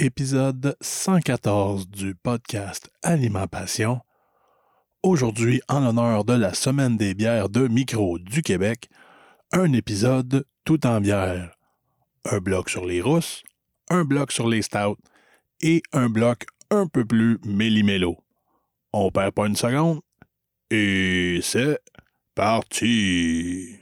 épisode 114 du podcast Alimentation. Aujourd'hui, en l'honneur de la Semaine des bières de Micro du Québec, un épisode tout en bière. Un bloc sur les rousses, un bloc sur les stouts et un bloc un peu plus méli-mélo. On perd pas une seconde et c'est parti!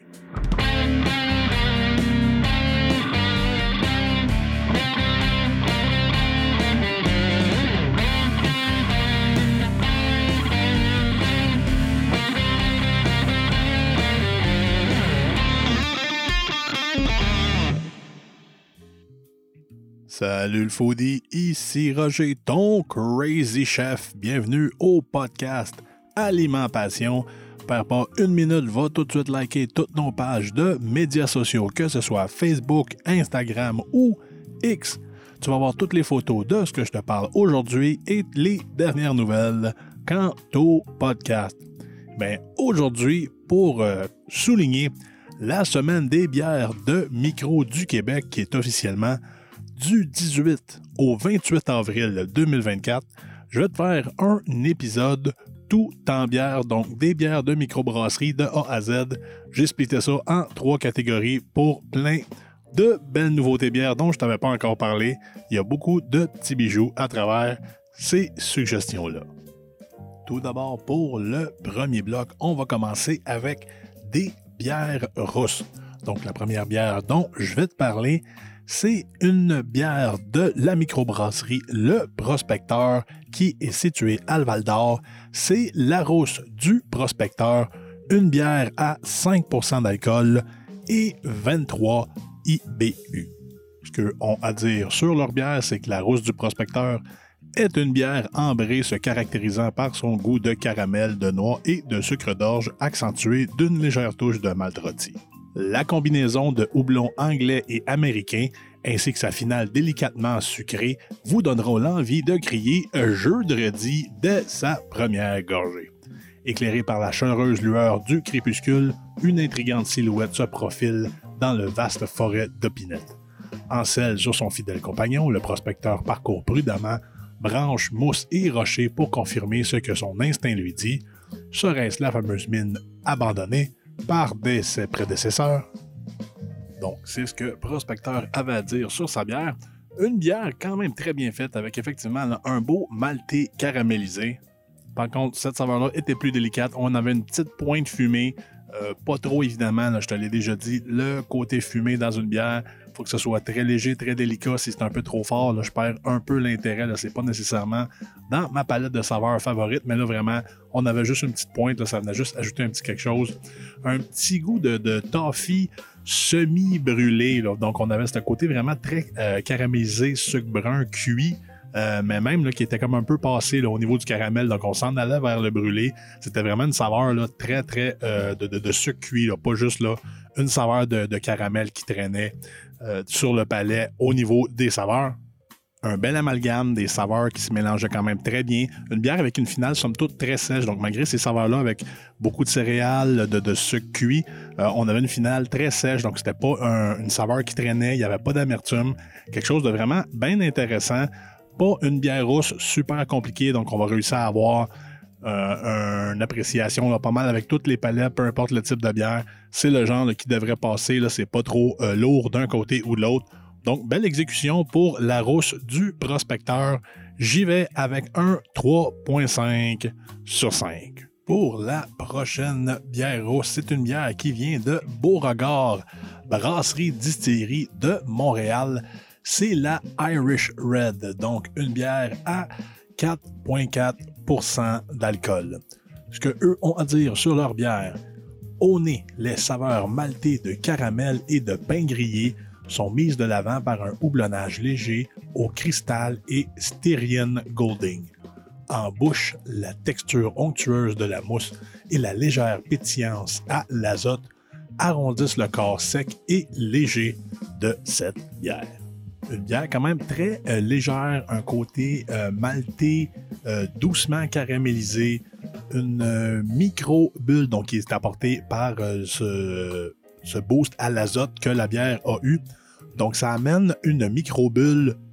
Salut le foodie, ici Roger, ton crazy chef. Bienvenue au podcast Alimentation. Perds pas une minute, va tout de suite liker toutes nos pages de médias sociaux, que ce soit Facebook, Instagram ou X. Tu vas voir toutes les photos de ce que je te parle aujourd'hui et les dernières nouvelles quant au podcast. Bien, aujourd'hui, pour souligner la Semaine des bières de Micro du Québec qui est officiellement du 18 au 28 avril 2024, je vais te faire un épisode tout en bière, donc des bières de microbrasserie de A à Z. J'ai splitté ça en 3 catégories pour plein de belles nouveautés bières dont je ne t'avais pas encore parlé. Il y a beaucoup de petits bijoux à travers ces suggestions-là. Tout d'abord, pour le premier bloc, on va commencer avec des bières rousses. Donc, la première bière dont je vais te parler, c'est une bière de la microbrasserie Le Prospecteur qui est située à Val-d'Or. C'est la rousse du Prospecteur, une bière à 5% d'alcool et 23 IBU. Ce qu'ils ont à dire sur leur bière, c'est que la rousse du Prospecteur est une bière ambrée se caractérisant par son goût de caramel, de noix et de sucre d'orge accentué d'une légère touche de malt rôti. La combinaison de houblon anglais et américain, ainsi que sa finale délicatement sucrée, vous donneront l'envie de crier « jeudi » dès sa première gorgée. Éclairée par la chaleureuse lueur du crépuscule, une intrigante silhouette se profile dans le vaste forêt d'Opinette. En selle sur son fidèle compagnon, le prospecteur parcourt prudemment branches, mousses et rochers pour confirmer ce que son instinct lui dit. Serait-ce la fameuse mine abandonnée par ses prédécesseurs? Donc, c'est ce que Prospecteur avait à dire sur sa bière. Une bière quand même très bien faite, avec effectivement là, un beau maltais caramélisé. Par contre, cette saveur-là était plus délicate. On avait une petite pointe fumée. Pas trop, évidemment, là, je te l'ai déjà dit, le côté fumé dans une bière, il faut que ce soit très léger, très délicat. Si c'est un peu trop fort, là, je perds un peu l'intérêt. Là, c'est pas nécessairement dans ma palette de saveurs favorite, mais là, vraiment, on avait juste une petite pointe. Là, ça venait juste ajouter un petit quelque chose. Un petit goût de toffee semi-brûlé. Là. Donc, on avait ce côté vraiment très caramélisé, sucre brun, cuit. Mais même là, qui était comme un peu passé là, au niveau du caramel, donc on s'en allait vers le brûlé. C'était vraiment une saveur là, très très de sucre cuit, là, pas juste là, une saveur de caramel qui traînait sur le palais au niveau des saveurs. Un bel amalgame des saveurs qui se mélangeaient quand même très bien. Une bière avec une finale somme toute très sèche, donc malgré ces saveurs-là avec beaucoup de céréales, de sucre cuit, on avait une finale très sèche, donc c'était pas une saveur qui traînait, il n'y avait pas d'amertume. Quelque chose de vraiment bien intéressant. Pas une bière rousse super compliquée, donc on va réussir à avoir une appréciation là, pas mal avec toutes les palettes, peu importe le type de bière. C'est le genre là, qui devrait passer, là, c'est pas trop lourd d'un côté ou de l'autre. Donc, belle exécution pour la rousse du Prospecteur. J'y vais avec un 3.5 sur 5. Pour la prochaine bière rousse, c'est une bière qui vient de Beauregard, brasserie-distillerie de Montréal. C'est la Irish Red, donc une bière à 4,4% d'alcool. Ce que eux ont à dire sur leur bière, au nez, les saveurs maltées de caramel et de pain grillé sont mises de l'avant par un houblonnage léger au cristal et Styrian Golding. En bouche, la texture onctueuse de la mousse et la légère pétillance à l'azote arrondissent le corps sec et léger de cette bière. Une bière quand même très légère, un côté maltais, doucement caramélisé, une micro-bulle donc qui est apportée par ce boost à l'azote que la bière a eu. Donc ça amène une micro-bulle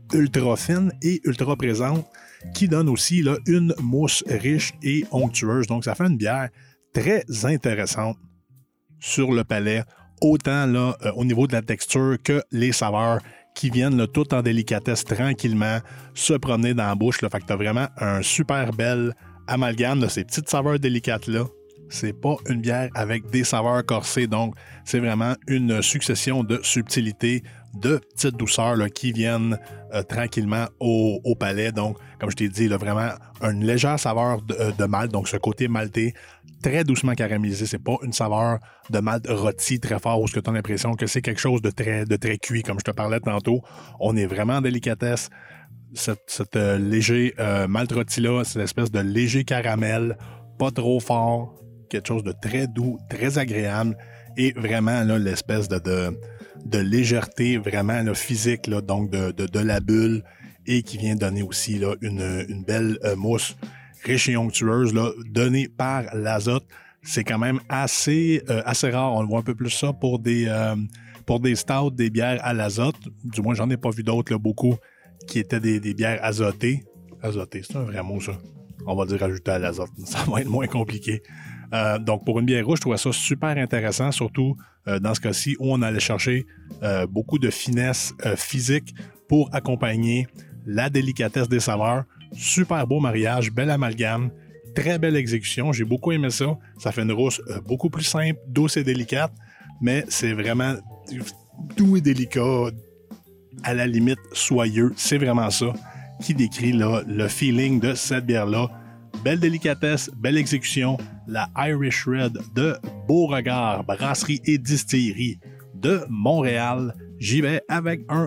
ultra fine et ultra présente qui donne aussi là, une mousse riche et onctueuse. Donc, ça fait une bière très intéressante sur le palais, autant là, au niveau de la texture que les saveurs qui viennent là, tout en délicatesse tranquillement se promener dans la bouche. Là. Fait que tu as vraiment un super bel amalgame de ces petites saveurs délicates-là. C'est pas une bière avec des saveurs corsées, donc c'est vraiment une succession de subtilités, de petites douceurs là, qui viennent tranquillement au palais. Donc, comme je t'ai dit, là, vraiment une légère saveur de malt, donc ce côté maltais très doucement caramélisé. C'est pas une saveur de malt rôti très fort où tu as l'impression que c'est quelque chose de très cuit, comme je te parlais tantôt. On est vraiment en délicatesse. Cette léger malt rôti-là, cette espèce de léger caramel, pas trop fort, quelque chose de très doux, très agréable, et vraiment là, l'espèce de légèreté vraiment là, physique, là, donc de la bulle, et qui vient donner aussi là, une belle mousse riche et onctueuse, là, donnée par l'azote. C'est quand même assez rare. On le voit un peu plus ça pour des stouts, des bières à l'azote. Du moins, j'en ai pas vu d'autres, là, beaucoup, qui étaient des bières azotées. Azotées, c'est un vrai mot, ça. On va dire ajouter à l'azote. Ça va être moins compliqué. Donc, pour une bière rouge, je trouvais ça super intéressant, surtout dans ce cas-ci où on allait chercher beaucoup de finesse physique pour accompagner la délicatesse des saveurs. Super beau mariage, bel amalgame, très belle exécution. J'ai beaucoup aimé ça. Ça fait une rousse beaucoup plus simple, douce et délicate, mais c'est vraiment doux et délicat, à la limite soyeux. C'est vraiment ça qui décrit là, le feeling de cette bière-là. Belle délicatesse, belle exécution. La Irish Red de Beauregard, brasserie et distillerie de Montréal. J'y vais avec un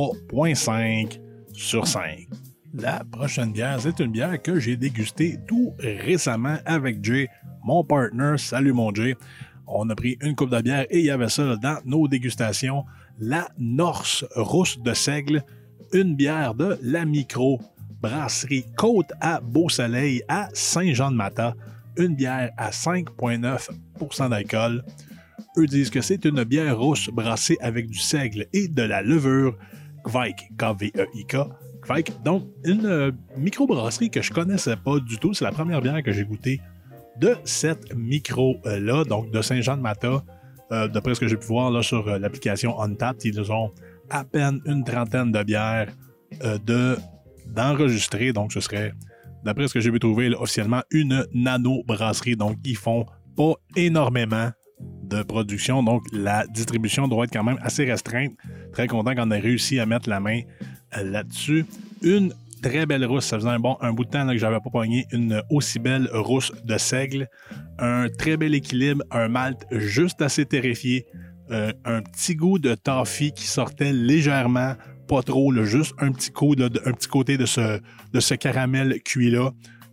3.5 sur 5. La prochaine bière, c'est une bière que j'ai dégustée tout récemment avec Jay, mon partner. Salut mon Jay. On a pris une coupe de bière et il y avait ça dans nos dégustations. La Norse Rousse de Seigle, une bière de la micro brasserie Côte à Beau-Soleil à Saint-Jean-de-Mata. Une bière à 5,9% d'alcool. Eux disent que c'est une bière rousse brassée avec du seigle et de la levure Kveik, K-V-E-I-K. Kveik, donc une microbrasserie que je connaissais pas du tout. C'est la première bière que j'ai goûtée de cette micro-là, donc de Saint-Jean-de-Mata. D'après ce que j'ai pu voir là, sur l'application Untappd, ils ont à peine une trentaine de bières d'enregistrer. Donc, ce serait, d'après ce que j'ai pu trouver, là, officiellement une nano-brasserie. Donc, ils font pas énormément de production. Donc, la distribution doit être quand même assez restreinte. Très content qu'on ait réussi à mettre la main là-dessus. Une très belle rousse. Ça faisait un bout de temps là, que j'avais pas pogné une aussi belle rousse de seigle. Un très bel équilibre. Un malt juste assez terrifié. Un petit goût de toffee qui sortait légèrement, pas trop, là, juste un petit côté de ce caramel cuit-là.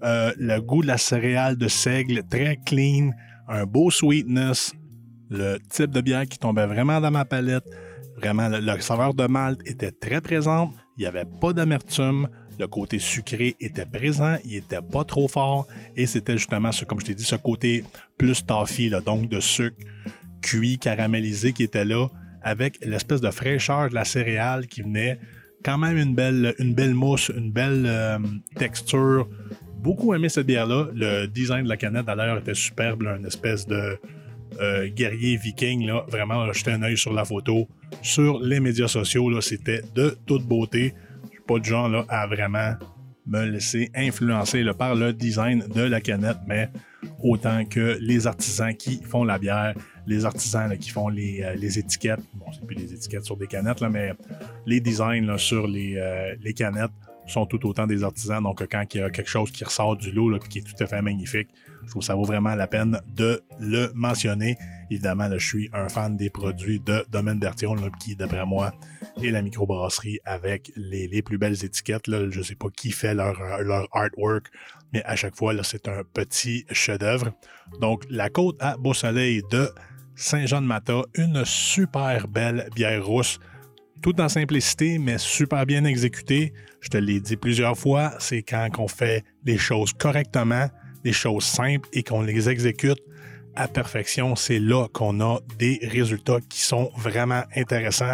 Le goût de la céréale de seigle, très clean, un beau sweetness, le type de bière qui tombait vraiment dans ma palette. Vraiment, la saveur de malt était très présente, il n'y avait pas d'amertume, le côté sucré était présent, il n'était pas trop fort, et c'était justement, comme je t'ai dit, ce côté plus toffee, là, donc de sucre cuit, caramélisé qui était là, avec l'espèce de fraîcheur de la céréale qui venait, quand même une belle mousse, une belle texture. Beaucoup aimé cette bière-là. Le design de la canette, d'ailleurs, était superbe, là, une espèce de guerrier viking. Là. Vraiment, jeter un œil sur la photo. Sur les médias sociaux, là, c'était de toute beauté. Je suis pas du genre là, à vraiment me laisser influencer là, par le design de la canette, mais autant que les artisans qui font la bière, les artisans là, qui font les étiquettes. Bon, c'est plus les étiquettes sur des canettes, là, mais les designs là, sur les canettes sont tout autant des artisans. Donc, quand il y a quelque chose qui ressort du lot et qui est tout à fait magnifique, je trouve que ça vaut vraiment la peine de le mentionner. Évidemment, là, je suis un fan des produits de Domaine Bertillon, là, qui, d'après moi, est la microbrasserie avec les plus belles étiquettes. Là. Je ne sais pas qui fait leur artwork, mais à chaque fois, là, c'est un petit chef-d'œuvre. Donc, la Côte à Beau-Soleil de Saint-Jean-de-Mata, une super belle bière rousse, tout en simplicité, mais super bien exécutée. Je te l'ai dit plusieurs fois, c'est quand on fait les choses correctement, les choses simples et qu'on les exécute à perfection, c'est là qu'on a des résultats qui sont vraiment intéressants.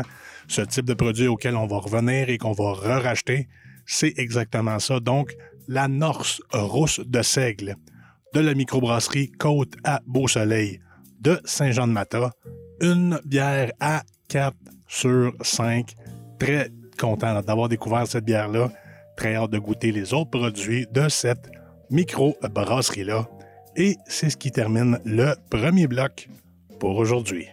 ce type de produit auquel on va revenir et qu'on va re-racheter. C'est exactement ça. Donc, la Norse Rousse de Seigle de la microbrasserie Côte à Beau-Soleil de Saint-Jean-de-Mata. Une bière à 4 sur 5. Très content d'avoir découvert cette bière-là. Très hâte de goûter les autres produits de cette microbrasserie-là. Et c'est ce qui termine le premier bloc pour aujourd'hui.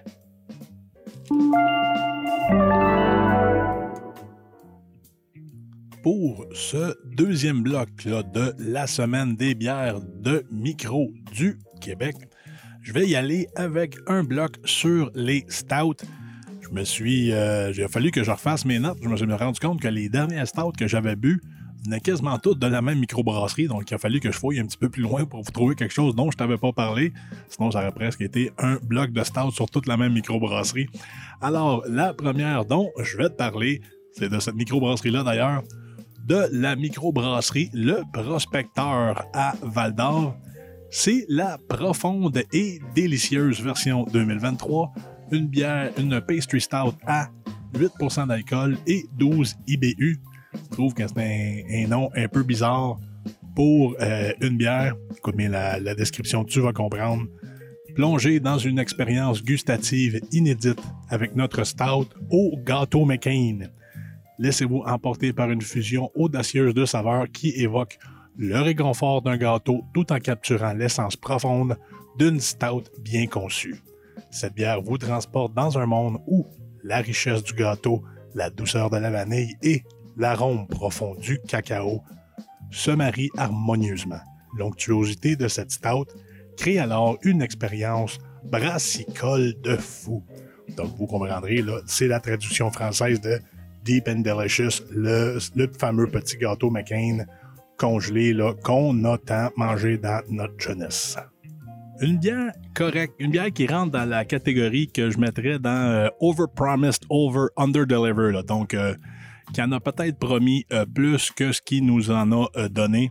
Pour ce deuxième bloc là, de la semaine des bières de micro du Québec, je vais y aller avec un bloc sur les stouts. Il a fallu que je refasse mes notes. Je me suis rendu compte que les dernières stouts que j'avais bu venaient quasiment toutes de la même microbrasserie. Donc, il a fallu que je fouille un petit peu plus loin pour vous trouver quelque chose dont je t'avais pas parlé. Sinon, ça aurait presque été un bloc de stout sur toute la même microbrasserie. Alors, la première dont je vais te parler, c'est de cette microbrasserie-là d'ailleurs, de la microbrasserie Le Prospecteur à Val-d'Or. C'est la profonde et délicieuse version 2023. Une bière, une pastry stout à 8% d'alcool et 12 IBU. Je trouve que c'est un nom un peu bizarre pour une bière. Écoute bien la description, tu vas comprendre. Plongez dans une expérience gustative inédite avec notre stout au gâteau McCain. Laissez-vous emporter par une fusion audacieuse de saveurs qui évoque le réconfort d'un gâteau tout en capturant l'essence profonde d'une stout bien conçue. Cette bière vous transporte dans un monde où la richesse du gâteau, la douceur de la vanille et l'arôme profond du cacao se marient harmonieusement. L'onctuosité de cette stout crée alors une expérience brassicole de fou. Donc vous comprendrez, là, c'est la traduction française de Deep and Delicious, le fameux petit gâteau McCain congelé là, qu'on a tant mangé dans notre jeunesse. Une bière correcte, une bière qui rentre dans la catégorie que je mettrais dans Over-Promised, Over-Under-Deliver. Donc, qui en a peut-être promis plus que ce qu'il nous en a donné.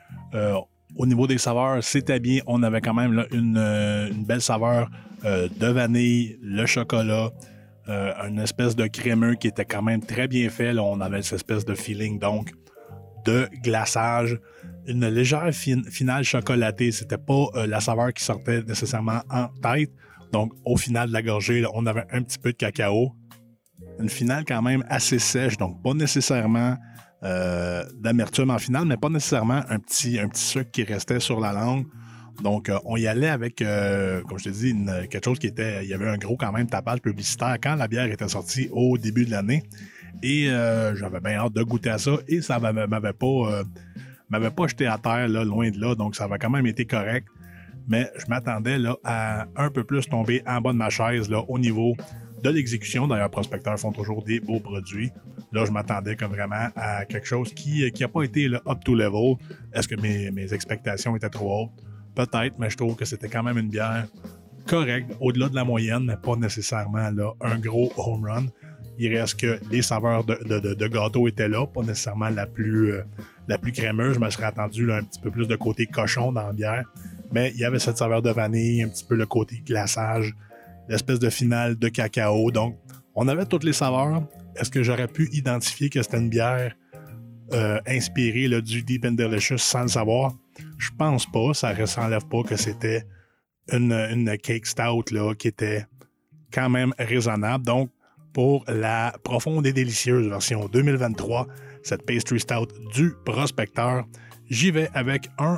Au niveau des saveurs, c'était bien. On avait quand même là, une belle saveur de vanille, le chocolat, une espèce de crémeux qui était quand même très bien fait. Là, on avait cette espèce de feeling donc de glaçage. Une légère finale chocolatée. C'était pas la saveur qui sortait nécessairement en tête. Donc, au final de la gorgée, là, on avait un petit peu de cacao. Une finale quand même assez sèche, donc pas nécessairement d'amertume en finale, mais pas nécessairement un petit sucre qui restait sur la langue. Donc, on y allait avec, comme je te dis, quelque chose qui était... Il y avait un gros quand même tapage publicitaire quand la bière était sortie au début de l'année. Et j'avais bien hâte de goûter à ça. Et ça m'avait pas jeté à terre, là, loin de là. Donc, ça avait quand même été correct. Mais je m'attendais là, à un peu plus tomber en bas de ma chaise là, au niveau de l'exécution. D'ailleurs, Prospecteur font toujours des beaux produits. Là, je m'attendais comme vraiment à quelque chose qui n'a pas été là, up to level. Est-ce que mes expectations étaient trop hautes? Peut-être, mais je trouve que c'était quand même une bière correcte, au-delà de la moyenne, mais pas nécessairement là, un gros home run. Il reste que les saveurs de gâteau étaient là, pas nécessairement la plus crémeuse. Je me serais attendu là, un petit peu plus de côté cochon dans la bière. Mais il y avait cette saveur de vanille, un petit peu le côté glaçage, l'espèce de finale de cacao. Donc, on avait toutes les saveurs. Est-ce que j'aurais pu identifier que c'était une bière inspirée là, du Deep and Delicious sans le savoir? Je pense pas. Ça ne s'enlève pas que c'était une cake stout là, qui était quand même raisonnable. Donc, pour la profonde et délicieuse version 2023, cette pastry stout du Prospecteur, j'y vais avec un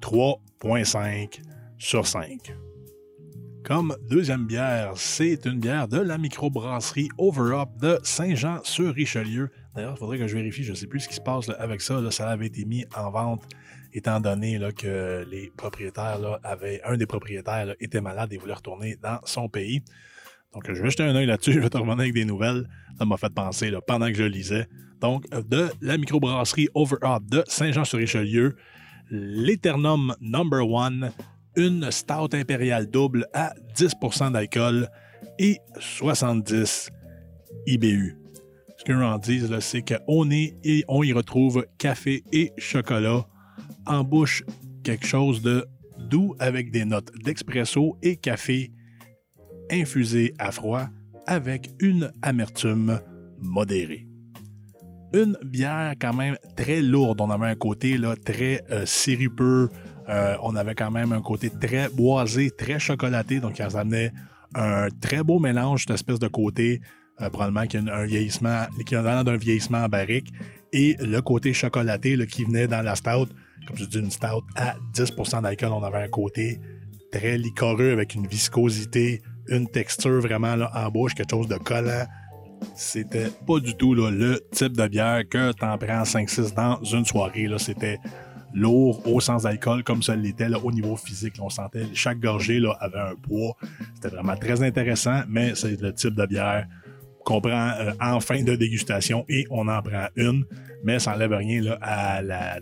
3.5 sur 5. Comme deuxième bière, c'est une bière de la microbrasserie Over Up de Saint-Jean-sur-Richelieu. D'ailleurs, il faudrait que je vérifie, je ne sais plus ce qui se passe là, avec ça. Là, ça avait été mis en vente étant donné là, que les propriétaires un des propriétaires là, était malade et voulait retourner dans son pays. Donc, je vais jeter un œil là-dessus, je vais te revenir avec des nouvelles. Ça m'a fait penser là, pendant que je lisais. Donc, de la microbrasserie Over Up de Saint-Jean-sur-Richelieu, l'Eternum No. 1, une stout impériale double à 10% d'alcool et 70 IBU. Ce que j'en dis, là, c'est qu'on y retrouve café et chocolat. En bouche, quelque chose de doux avec des notes d'espresso et café infusé à froid avec une amertume modéré. Une bière quand même très lourde. On avait un côté là, très sirupeux. On avait quand même un côté très boisé, très chocolaté. Donc, ça amenait un très beau mélange, cette espèce de côté, probablement qui a un vieillissement, l'équivalent d'un vieillissement en barrique, et le côté chocolaté là, qui venait dans la stout. Comme je dis, une stout à 10% d'alcool. On avait un côté très liquoreux avec une viscosité, une texture vraiment là, en bouche, quelque chose de collant. C'était pas du tout là, le type de bière que t'en prends 5-6 dans une soirée. Là. C'était lourd au sens d'alcool comme ça l'était là, au niveau physique. Là, on sentait chaque gorgée là, avait un poids. C'était vraiment très intéressant, mais c'est le type de bière qu'on prend en fin de dégustation et on en prend une, mais ça n'enlève rien là,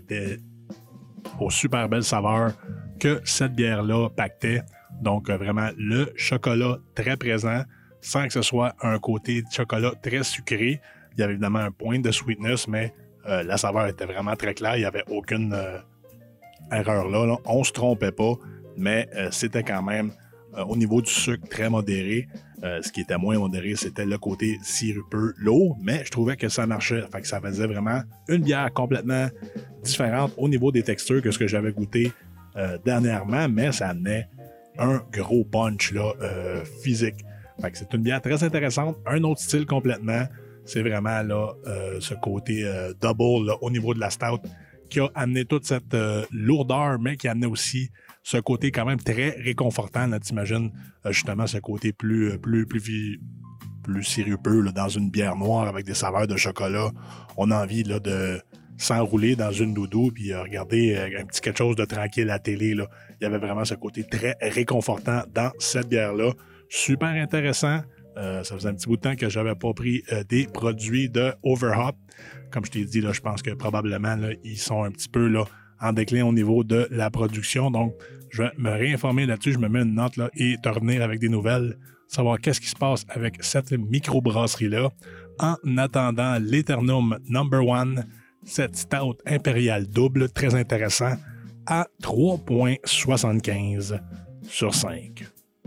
aux super belles saveurs que cette bière-là pactait. Donc vraiment le chocolat très présent, sans que ce soit un côté de chocolat très sucré. Il y avait évidemment un point de sweetness, mais la saveur était vraiment très claire. Il n'y avait aucune erreur là. On ne se trompait pas, mais c'était quand même au niveau du sucre très modéré. Ce qui était moins modéré, c'était le côté sirupeux lourd, mais je trouvais que ça marchait. Fait que ça faisait vraiment une bière complètement différente au niveau des textures que ce que j'avais goûté dernièrement, mais ça amenait un gros punch là, physique. Fait que c'est une bière très intéressante, un autre style complètement. C'est vraiment là ce côté double là, au niveau de la stout qui a amené toute cette lourdeur, mais qui a amené aussi ce côté quand même très réconfortant. Là, t'imagines justement ce côté plus sirupeux là, dans une bière noire avec des saveurs de chocolat. On a envie là, de s'enrouler dans une doudou puis regarder un petit quelque chose de tranquille à la télé. Là. Il y avait vraiment ce côté très réconfortant dans cette bière-là. Super intéressant. Ça faisait un petit bout de temps que je n'avais pas pris des produits de Overhop. Comme je t'ai dit, là, je pense que probablement là, ils sont un petit peu là, en déclin au niveau de la production. Donc, je vais me réinformer là-dessus. Je me mets une note là, et te revenir avec des nouvelles, savoir qu'est-ce qui se passe avec cette microbrasserie-là. En attendant l'Eternum Number 1, cette stout impériale double, très intéressant, à 3,75 sur 5.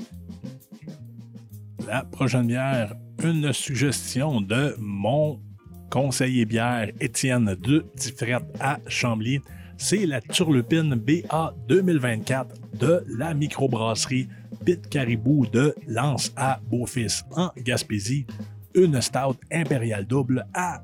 La prochaine bière, une suggestion de mon conseiller bière Étienne de Diffrette à Chambly. C'est la Turlupine BA 2024 de la microbrasserie Pit Caribou de L'Anse à Beaufils en Gaspésie. Une stout impériale double à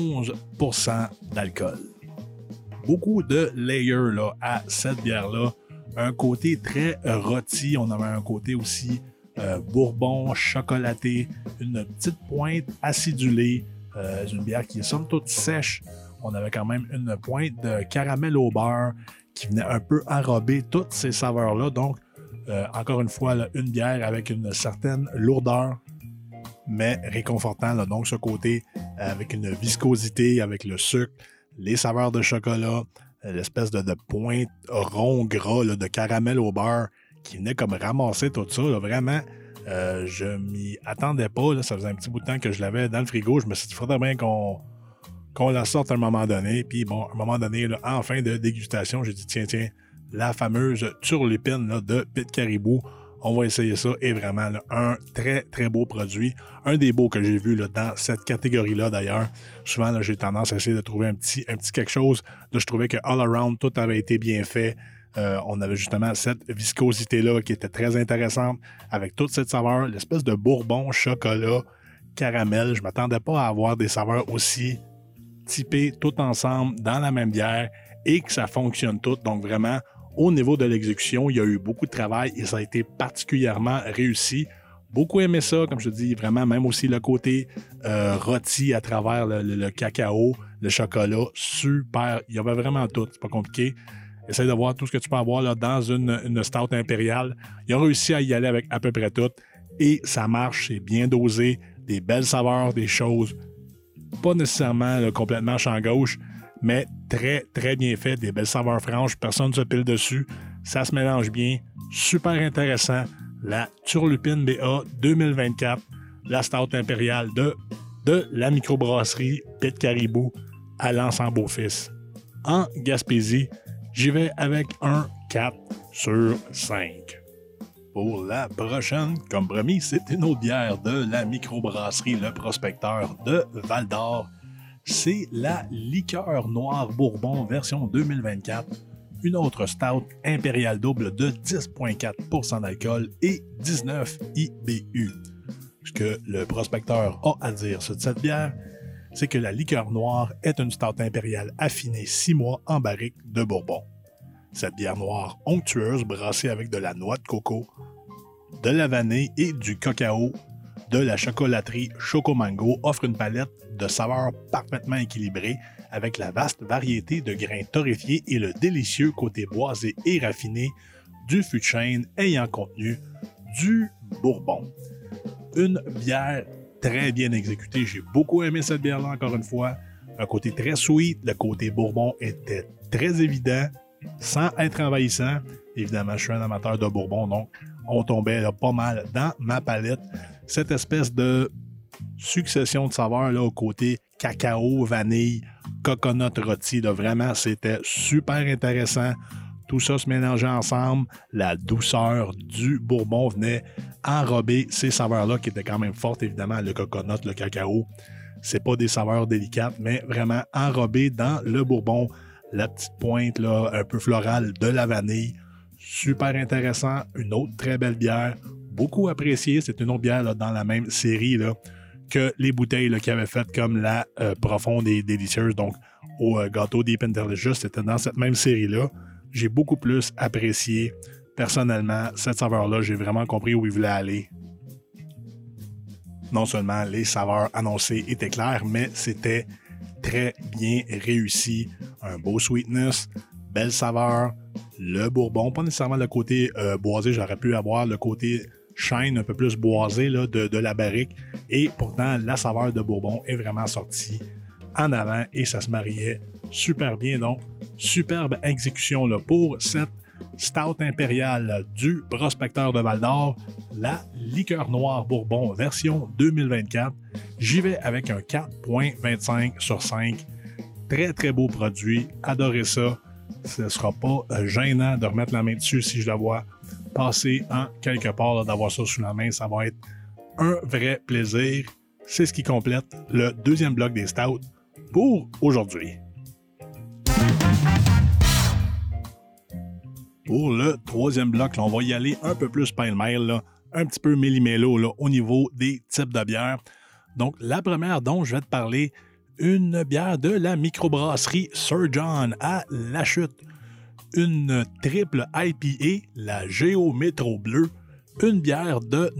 11% d'alcool. Beaucoup de layers là, à cette bière-là. Un côté très rôti. On avait un côté aussi bourbon, chocolaté, une petite pointe acidulée, une bière qui est somme toute sèche. On avait quand même une pointe de caramel au beurre qui venait un peu enrober toutes ces saveurs-là. Donc, encore une fois, là, une bière avec une certaine lourdeur, mais réconfortant. Là. Donc, ce côté avec une viscosité, avec le sucre, les saveurs de chocolat, l'espèce de pointe rond gras là, de caramel au beurre qui venait comme ramasser tout ça. Là, vraiment, je m'y attendais pas. Là, ça faisait un petit bout de temps que je l'avais dans le frigo. Je me suis dit, il faudrait bien qu'on la sorte à un moment donné. Puis bon, à un moment donné, là, en fin de dégustation, j'ai dit, tiens, la fameuse turlupine là, de Pit Caribou. On va essayer ça. Et vraiment, là, un très, très beau produit. Un des beaux que j'ai vu là, dans cette catégorie-là, d'ailleurs. Souvent, là, j'ai tendance à essayer de trouver un petit quelque chose. Là, je trouvais que all around, tout avait été bien fait. On avait justement cette viscosité-là qui était très intéressante avec toute cette saveur, l'espèce de bourbon, chocolat, caramel. Je ne m'attendais pas à avoir des saveurs aussi typées tout ensemble dans la même bière et que ça fonctionne tout. Donc vraiment, au niveau de l'exécution, il y a eu beaucoup de travail et ça a été particulièrement réussi. Beaucoup aimé ça, comme je te dis, vraiment, même aussi le côté rôti à travers le cacao, le chocolat, super. Il y avait vraiment tout, c'est pas compliqué. Essaye de voir tout ce que tu peux avoir là, dans une stout impériale. Ils ont réussi à y aller avec à peu près tout. Et ça marche, c'est bien dosé, des belles saveurs, des choses pas nécessairement là, complètement champ gauche, mais très, très bien fait, des belles saveurs franches, personne ne se pile dessus. Ça se mélange bien, super intéressant. La Turlupine BA 2024, la stout impériale de la microbrasserie Pit Caribou à L'Anse en Beaufils en Gaspésie. J'y vais avec un 4 sur 5. pour la prochaine. Comme promis, c'est une autre bière de la microbrasserie Le Prospecteur de Val-d'Or. C'est la liqueur noire Bourbon version 2024. Une autre stout impériale double de 10,4% d'alcool et 19 IBU. Ce que le prospecteur a à dire sur cette bière, c'est que la liqueur noire est une stout impériale affinée 6 mois en barrique de Bourbon. Cette bière noire onctueuse brassée avec de la noix de coco, de la vanille et du cacao de la chocolaterie Chocomango offre une palette de saveurs parfaitement équilibrée avec la vaste variété de grains torréfiés et le délicieux côté boisé et raffiné du fût de chêne ayant contenu du Bourbon. Une bière très bien exécutée. J'ai beaucoup aimé cette bière-là, encore une fois. Un côté très sweet. Le côté Bourbon était très évident, sans être envahissant. Évidemment, je suis un amateur de Bourbon, donc on tombait là, pas mal dans ma palette. Cette espèce de succession de saveurs là, au côté cacao, vanille, coconut rôti, là, vraiment, c'était super intéressant. Tout ça se mélangeait ensemble. La douceur du Bourbon venait enrober ces saveurs-là qui étaient quand même fortes, évidemment, le coconut, le cacao. C'est pas des saveurs délicates, mais vraiment enrobées dans le Bourbon. La petite pointe là, un peu florale de la vanille. Super intéressant. Une autre très belle bière. Beaucoup appréciée. C'est une autre bière là, dans la même série là, que les bouteilles là, qu'ils avaient faites comme la profonde et délicieuse. Donc, au gâteau Deep and Delicious, c'était dans cette même série-là. J'ai beaucoup plus apprécié, personnellement, cette saveur-là. J'ai vraiment compris où il voulait aller. Non seulement les saveurs annoncées étaient claires, mais c'était très bien réussi. Un beau sweetness, belle saveur, le Bourbon, pas nécessairement le côté boisé, j'aurais pu avoir le côté chêne un peu plus boisé là, de la barrique. Et pourtant, la saveur de Bourbon est vraiment sortie en avant et ça se mariait super bien. Donc, superbe exécution là, pour cette stout impériale du prospecteur de Val-d'Or, la liqueur noire Bourbon version 2024. J'y vais avec un 4,25 sur 5. Très, très beau produit. Adorez ça. Ce ne sera pas gênant de remettre la main dessus si je la vois passer en quelque part, là, d'avoir ça sous la main. Ça va être un vrai plaisir. C'est ce qui complète le deuxième bloc des stouts pour aujourd'hui. Pour le troisième bloc, là, on va y aller un peu plus pêle-mêle, un petit peu méli-mélo là, au niveau des types de bières. Donc, la première dont je vais te parler, une bière de la microbrasserie Sir John à La Chute. Une triple IPA, la Géo Métro Bleu, une bière de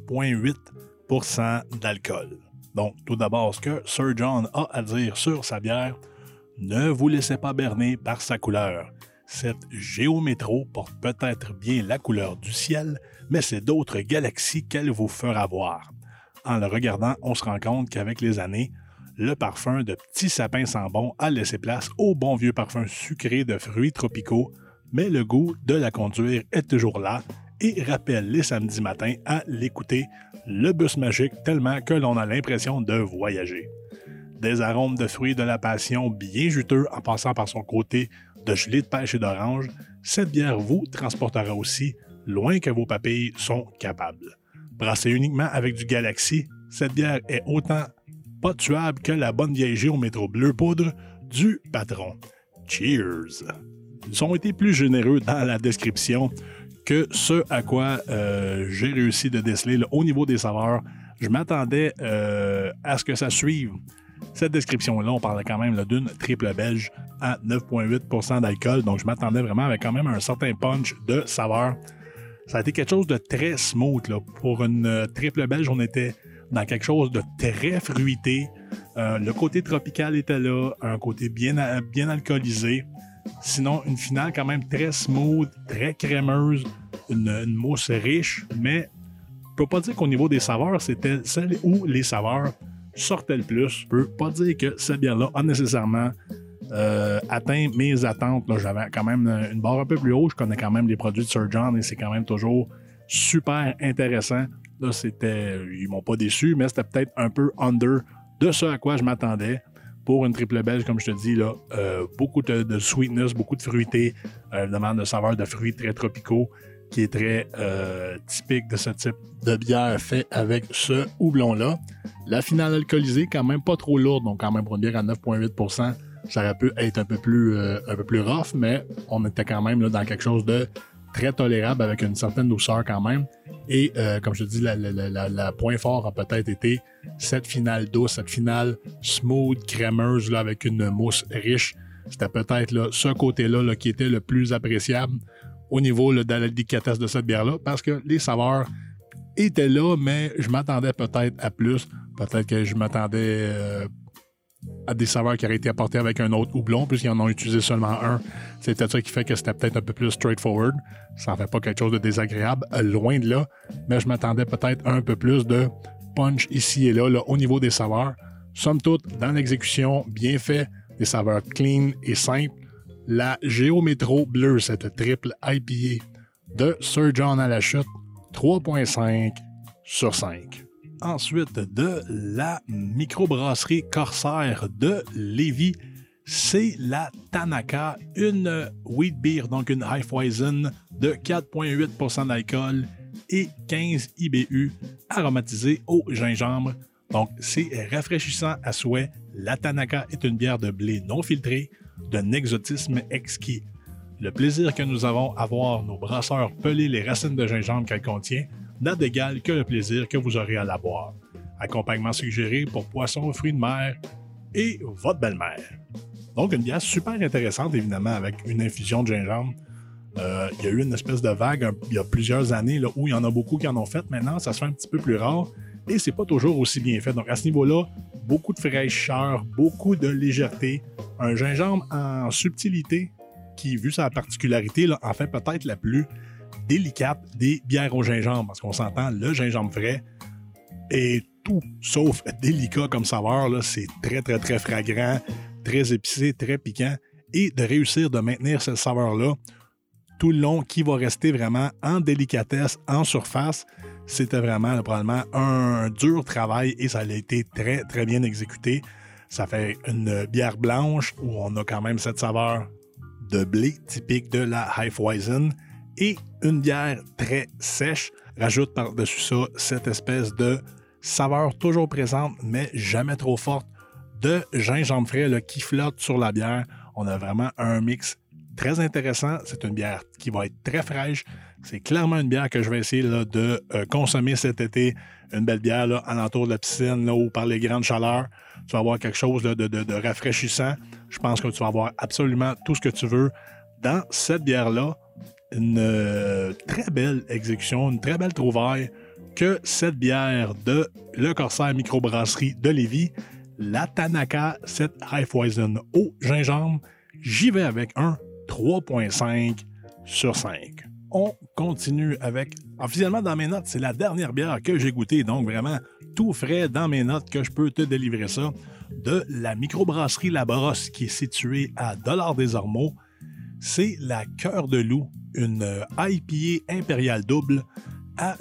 9,8% d'alcool. Donc, tout d'abord, ce que Sir John a à dire sur sa bière, ne vous laissez pas berner par sa couleur. Cette Géométro porte peut-être bien la couleur du ciel, mais c'est d'autres galaxies qu'elle vous fera voir. En le regardant, on se rend compte qu'avec les années, le parfum de petits sapins sent bon a laissé place au bon vieux parfum sucré de fruits tropicaux, mais le goût de la conduire est toujours là et rappelle les samedis matins à l'écouter, le bus magique tellement que l'on a l'impression de voyager. Des arômes de fruits de la passion bien juteux en passant par son côté de gelée de pêche et d'orange, cette bière vous transportera aussi loin que vos papilles sont capables. Brassée uniquement avec du Galaxy, cette bière est autant pas tuable que la bonne vieille Géométro Bleu poudre du patron. Cheers! Ils ont été plus généreux dans la description que ce à quoi j'ai réussi de déceler là, au niveau des saveurs. Je m'attendais à ce que ça suive cette description-là. On parlait quand même là, d'une triple belge à 9,8% d'alcool. Donc, je m'attendais vraiment avec quand même un certain punch de saveur. Ça a été quelque chose de très smooth. Là. Pour une triple belge, on était dans quelque chose de très fruité. Le côté tropical était là, un côté bien alcoolisé. Sinon, une finale quand même très smooth, très crémeuse, une mousse riche, mais je ne peux pas dire qu'au niveau des saveurs, c'était celle où les saveurs sortaient le plus. Je peux pas dire que cette bière-là a nécessairement atteint mes attentes. Là, j'avais quand même une barre un peu plus haut. Je connais quand même les produits de Sir John et c'est quand même toujours super intéressant. Là, ils m'ont pas déçu, mais c'était peut-être un peu under de ce à quoi je m'attendais. Pour une triple belge, comme je te dis, là, beaucoup de sweetness, beaucoup de fruité, évidemment de saveurs de fruits très tropicaux. qui est très typique de ce type de bière fait avec ce houblon-là. La finale alcoolisée, quand même pas trop lourde, donc quand même pour une bière à 9,8%, ça aurait pu être un peu plus rough, mais on était quand même là, dans quelque chose de très tolérable avec une certaine douceur quand même. Et comme je te dis, la point fort a peut-être été cette finale douce, cette finale smooth, crémeuse là, avec une mousse riche. C'était peut-être là, ce côté-là là, qui était le plus appréciable au niveau là, de la délicatesse de cette bière-là, parce que les saveurs étaient là, mais je m'attendais peut-être à plus. Peut-être que je m'attendais à des saveurs qui auraient été apportées avec un autre houblon, puisqu'ils en ont utilisé seulement un. C'est peut-être ça qui fait que c'était peut-être un peu plus straightforward. Ça n'en fait pas quelque chose de désagréable, loin de là, mais je m'attendais peut-être un peu plus de punch ici et là, au niveau des saveurs. Somme toute, dans l'exécution, bien fait, des saveurs clean et simples. La Géométro Bleu, cette triple IPA de Sir John à la chute, 3,5 sur 5. Ensuite, de la microbrasserie Corsair de Lévis, c'est la Tanaka, une wheat beer, donc une Hefeweizen de 4,8% d'alcool et 15 IBU aromatisée au gingembre. Donc, c'est rafraîchissant à souhait. La Tanaka est une bière de blé non filtrée, d'un exotisme exquis. Le plaisir que nous avons à voir nos brasseurs peler les racines de gingembre qu'elle contient n'a d'égal que le plaisir que vous aurez à la boire. Accompagnement suggéré pour poissons, fruits de mer et votre belle-mère. Donc, une bière super intéressante, évidemment, avec une infusion de gingembre. Il y a eu une espèce de vague il y a plusieurs années là, où il y en a beaucoup qui en ont fait. Maintenant, ça se fait un petit peu plus rare et c'est pas toujours aussi bien fait. Donc, à ce niveau-là, beaucoup de fraîcheur, beaucoup de légèreté, un gingembre en subtilité qui, vu sa particularité, là, en fait peut-être la plus délicate des bières au gingembre. Parce qu'on s'entend, le gingembre frais est tout sauf délicat comme saveur. Là. C'est très, très, très fragrant, très épicé, très piquant. Et de réussir de maintenir cette saveur-là tout le long, qui va rester vraiment en délicatesse, en surface, c'était vraiment probablement un dur travail et ça a été très, très bien exécuté. Ça fait une bière blanche où on a quand même cette saveur de blé typique de la Hefeweizen et une bière très sèche. Rajoute par-dessus ça cette espèce de saveur toujours présente, mais jamais trop forte, de gingembre frais là, qui flotte sur la bière. On a vraiment un mix très intéressant. C'est une bière qui va être très fraîche. C'est clairement une bière que je vais essayer là, de consommer cet été. Une belle bière là, alentour de la piscine là, ou par les grandes chaleurs. Tu vas avoir quelque chose là, de rafraîchissant. Je pense que tu vas avoir absolument tout ce que tu veux dans cette bière-là. Une très belle exécution, une très belle trouvaille que cette bière de Le Corsair Microbrasserie de Lévis, la Tanaka, cette Hefeweizen au gingembre. J'y vais avec un 3,5 sur 5. On continue avec... Officiellement, dans mes notes, c'est la dernière bière que j'ai goûtée, donc vraiment tout frais dans mes notes que je peux te délivrer ça, de la microbrasserie La Brosse qui est située à Dollard-des-Ormeaux. C'est la Cœur de Loup, une IPA impériale double à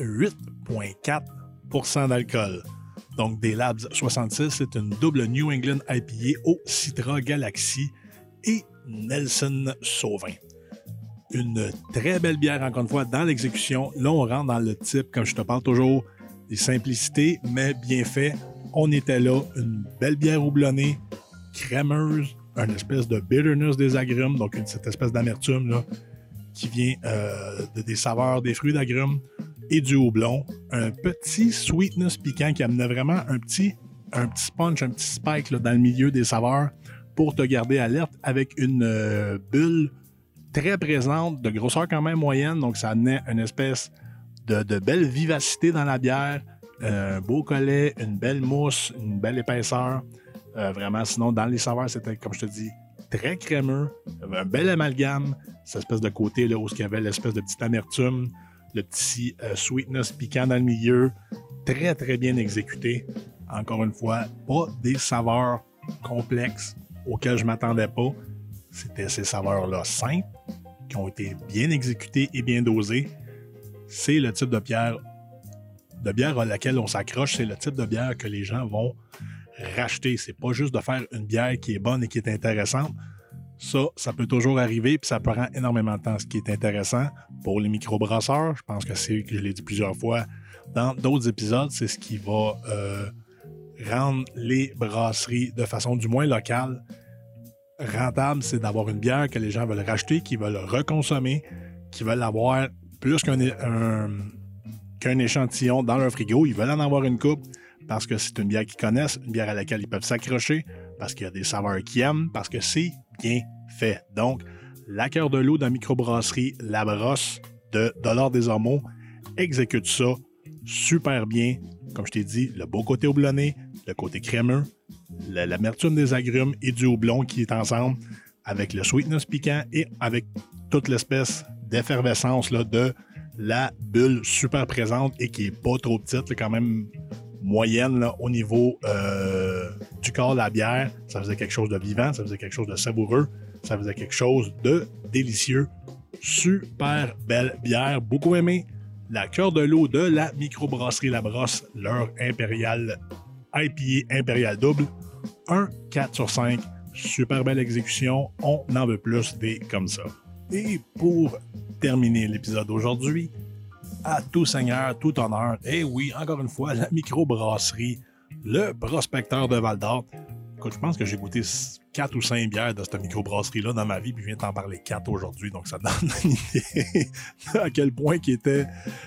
8,4% d'alcool. Donc, des Labs 66, c'est une double New England IPA au Citra Galaxy et Nelson Sauvin. Une très belle bière, encore une fois, dans l'exécution. Là, on rentre dans le type, comme je te parle toujours, des simplicités, mais bien fait. On était là, une belle bière houblonnée, crémeuse, une espèce de bitterness des agrumes, donc cette espèce d'amertume là, qui vient des saveurs des fruits d'agrumes et du houblon. Un petit sweetness piquant qui amenait vraiment un petit punch, un petit spike là, dans le milieu des saveurs pour te garder alerte avec une bulle très présente, de grosseur quand même moyenne, donc ça amenait une espèce de belle vivacité dans la bière, un beau collet, une belle mousse, une belle épaisseur. Vraiment, sinon, dans les saveurs, c'était, comme je te dis, très crémeux, un bel amalgame, cette espèce de côté là, où il y avait l'espèce de petite amertume, le petit sweetness piquant dans le milieu, très, très bien exécuté. Encore une fois, pas des saveurs complexes auxquelles je ne m'attendais pas. C'était ces saveurs-là simples, qui ont été bien exécutées et bien dosées. C'est le type de bière à laquelle on s'accroche. C'est le type de bière que les gens vont racheter. C'est pas juste de faire une bière qui est bonne et qui est intéressante. Ça peut toujours arriver, puis ça prend énormément de temps. Ce qui est intéressant pour les microbrasseurs, je pense que je l'ai dit plusieurs fois dans d'autres épisodes, c'est ce qui va rendre les brasseries de façon du moins locale rentable, c'est d'avoir une bière que les gens veulent racheter, qu'ils veulent reconsommer, qu'ils veulent avoir plus qu'un échantillon dans leur frigo. Ils veulent en avoir une coupe parce que c'est une bière qu'ils connaissent, une bière à laquelle ils peuvent s'accrocher, parce qu'il y a des saveurs qu'ils aiment, parce que c'est bien fait. Donc, la Cœur de l'eau de la microbrasserie La Brosse de Dollard des Ormeaux exécute ça super bien. Comme je t'ai dit, le beau côté houblonné, le côté crémeux, l'amertume des agrumes et du houblon qui est ensemble avec le sweetness piquant et avec toute l'espèce d'effervescence là, de la bulle super présente et qui est pas trop petite, là, quand même moyenne là, au niveau du corps de la bière. Ça faisait quelque chose de vivant, ça faisait quelque chose de savoureux, ça faisait quelque chose de délicieux. Super belle bière, beaucoup aimée. La Cœur de l'eau de la microbrasserie La Brosse, leur impérial IPA impérial double, 1 4 sur 5, super belle exécution, on en veut plus des comme ça. Et pour terminer l'épisode d'aujourd'hui, à tout seigneur, tout honneur, et oui, encore une fois, la microbrasserie, le prospecteur de Val-d'Or. Écoute, je pense que j'ai goûté 4 ou 5 bières de cette microbrasserie-là dans ma vie, puis je viens t'en parler 4 aujourd'hui, donc ça donne une idée à quel point qui était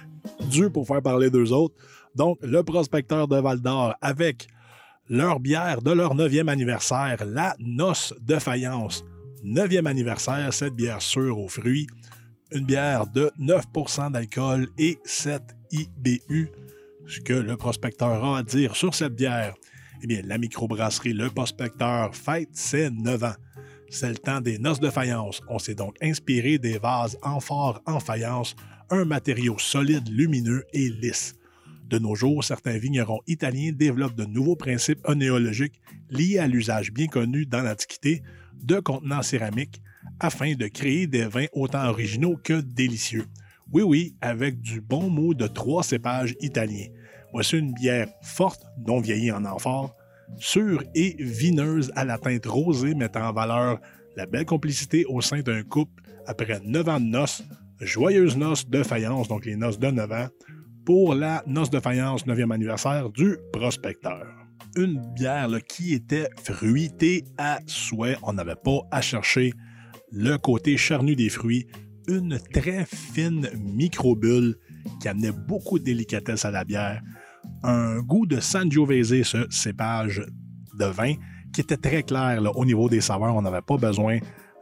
dur pour faire parler d'eux autres. Donc, le prospecteur de Val-d'Or avec leur bière de leur 9e anniversaire, la Noce de Faïence. 9e anniversaire, cette bière sûre aux fruits, une bière de 9% d'alcool et 7 IBU. Ce que le prospecteur a à dire sur cette bière, eh bien, la microbrasserie Le Prospecteur fête ses 9 ans. C'est le temps des Noces de Faïence. On s'est donc inspiré des vases amphores en faïence, un matériau solide, lumineux et lisse. De nos jours, certains vignerons italiens développent de nouveaux principes œnéologiques liés à l'usage bien connu dans l'Antiquité de contenants céramiques afin de créer des vins autant originaux que délicieux. Oui, avec du bon mot de 3 cépages italiens. Voici une bière forte, non vieillie en amphore, sûre et vineuse à la teinte rosée mettant en valeur la belle complicité au sein d'un couple après 9 ans de noces, joyeuses noces de faïence, donc les noces de 9 ans, pour la Noce de Faïence 9e anniversaire du prospecteur. Une bière là, qui était fruitée à souhait, on n'avait pas à chercher le côté charnu des fruits, une très fine microbulle qui amenait beaucoup de délicatesse à la bière, un goût de Sangiovese, ce cépage de vin, qui était très clair là, au niveau des saveurs. On n'avait pas besoin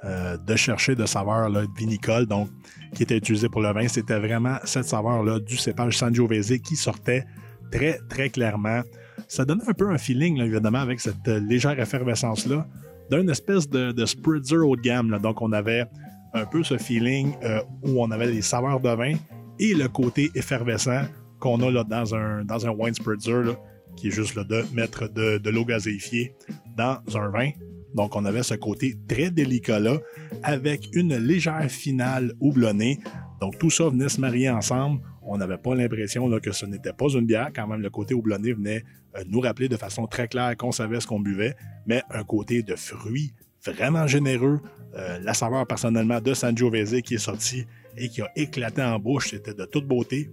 de chercher de saveurs là, vinicole, donc qui était utilisée pour le vin. C'était vraiment cette saveur-là du cépage Sangiovese qui sortait très, très clairement. Ça donnait un peu un feeling, là, évidemment, avec cette légère effervescence-là, d'une espèce de spritzer haut de gamme. Là. Donc, on avait un peu ce feeling où on avait les saveurs de vin et le côté effervescent qu'on a là, dans un wine spritzer, là, qui est juste là, de mettre de l'eau gazéifiée dans un vin. Donc, on avait ce côté très délicat-là, avec une légère finale houblonnée. Donc, tout ça venait se marier ensemble. On n'avait pas l'impression là, que ce n'était pas une bière. Quand même, le côté houblonné venait nous rappeler de façon très claire qu'on savait ce qu'on buvait, mais un côté de fruits vraiment généreux. La saveur, personnellement, de Sangiovese qui est sortie et qui a éclaté en bouche, c'était de toute beauté.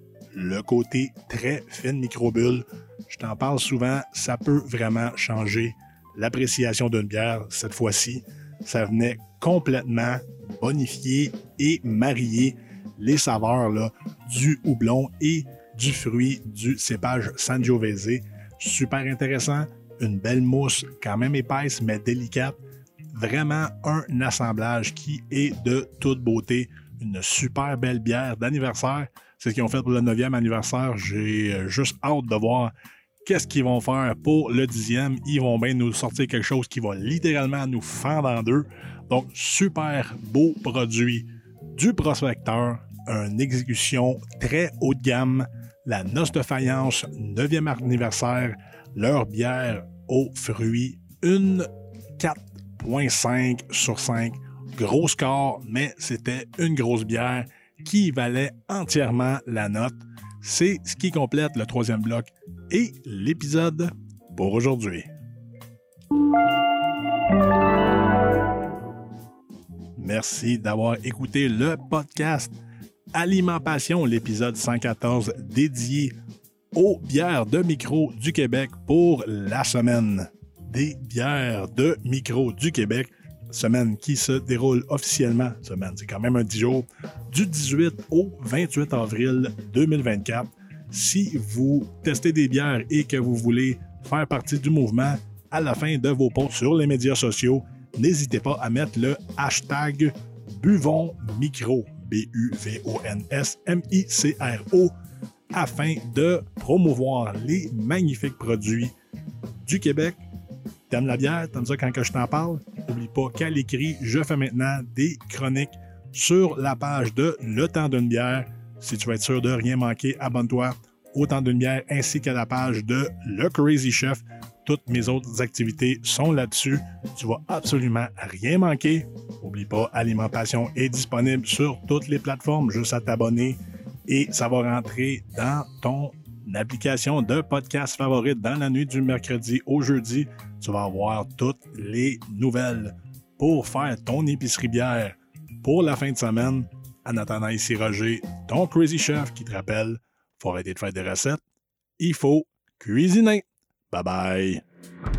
Le côté très fine microbulle, je t'en parle souvent, ça peut vraiment changer l'appréciation d'une bière. Cette fois-ci, ça venait complètement bonifier et marier les saveurs là, du houblon et du fruit du cépage Sangiovese. Super intéressant, une belle mousse quand même épaisse mais délicate. Vraiment un assemblage qui est de toute beauté. Une super belle bière d'anniversaire. C'est ce qu'ils ont fait pour le 9e anniversaire. J'ai juste hâte de voir qu'est-ce qu'ils vont faire pour le 10e. Ils vont bien nous sortir quelque chose qui va littéralement nous fendre en deux. Donc, super beau produit du prospecteur. Une exécution très haut de gamme. La Noce de Faïence, 9e anniversaire. Leur bière aux fruits. Une 4.5 sur 5. Gros score, mais c'était une grosse bière qui valait entièrement la note. C'est ce qui complète le 3e bloc et l'épisode pour aujourd'hui. Merci d'avoir écouté le podcast Alimentation, l'épisode 114 dédié aux bières de micro du Québec pour la semaine des bières de micro du Québec. Semaine qui se déroule officiellement, c'est quand même un 10 jours, du 18 au 28 avril 2024. Si vous testez des bières et que vous voulez faire partie du mouvement, à la fin de vos posts sur les médias sociaux, n'hésitez pas à mettre le hashtag BuvonsMicro, BUVONSMICRO, afin de promouvoir les magnifiques produits du Québec. T'aimes la bière? T'aimes ça quand je t'en parle? N'oublie pas qu'à l'écrit, je fais maintenant des chroniques sur la page de Le Temps d'une bière. Si tu veux être sûr de rien manquer, abonne-toi au Temps d'une bière ainsi qu'à la page de Le Crazy Chef. Toutes mes autres activités sont là-dessus. Tu vas absolument rien manquer. N'oublie pas, Alimentation est disponible sur toutes les plateformes, juste à t'abonner et ça va rentrer dans ton application de podcast favorite dans la nuit du mercredi au jeudi. Tu vas avoir toutes les nouvelles pour faire ton épicerie bière pour la fin de semaine. En attendant, ici Roger, ton Crazy Chef qui te rappelle, faut arrêter de faire des recettes, il faut cuisiner. Bye bye!